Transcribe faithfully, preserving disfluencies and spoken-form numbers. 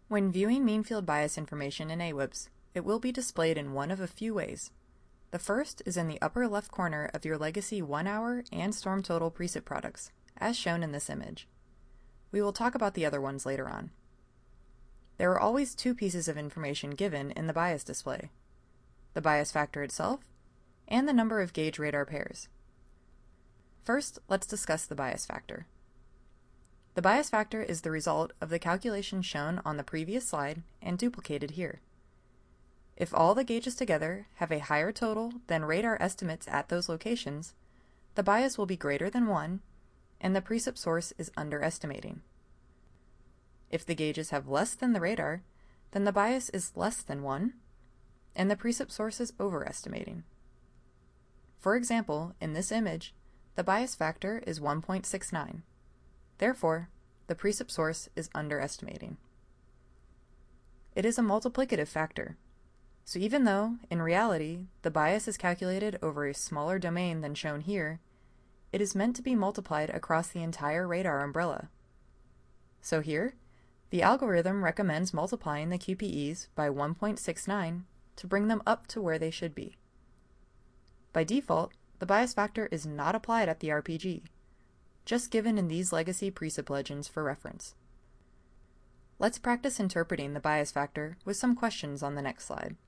When viewing mean field bias information in A W I P S, it will be displayed in one of a few ways. The first is in the upper left corner of your legacy one hour and storm total precip products, as shown in this image. We will talk about the other ones later on. There are always two pieces of information given in the bias display: the bias factor itself and the number of gauge radar pairs. First, let's discuss the bias factor. The bias factor is the result of the calculation shown on the previous slide and duplicated here. If all the gauges together have a higher total than radar estimates at those locations, the bias will be greater than one, and the precip source is underestimating. If the gauges have less than the radar, then the bias is less than one, and the precip source is overestimating. For example, in this image, the bias factor is one point six nine. Therefore, the precip source is underestimating. It is a multiplicative factor, so even though, in reality, the bias is calculated over a smaller domain than shown here, it is meant to be multiplied across the entire radar umbrella. So here, the algorithm recommends multiplying the Q P Es by one point six nine to bring them up to where they should be. By default, the bias factor is not applied at the R P G, just given in these legacy precip legends for reference. Let's practice interpreting the bias factor with some questions on the next slide.